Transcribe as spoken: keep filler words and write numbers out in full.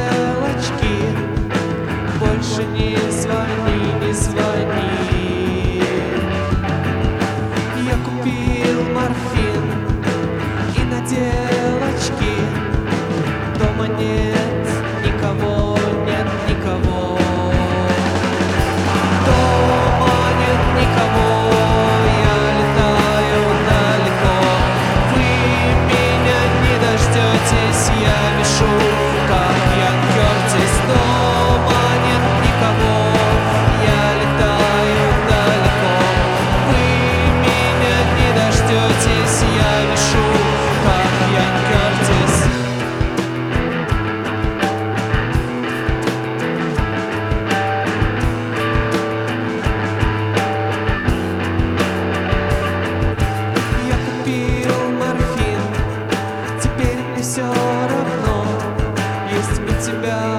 девочки, больше не звони, не звони. Я купил морфин и на девочки, дома нет никого, нет никого. Дома нет никого, я летаю далеко. Вы меня не дождетесь, я вешу, как Ян Кёртис. Дома нет никого, я летаю далеко. Вы меня не дождетесь, я вешу, как Ян Кёртис. Я купил морфин, теперь мне все равно, есть у тебя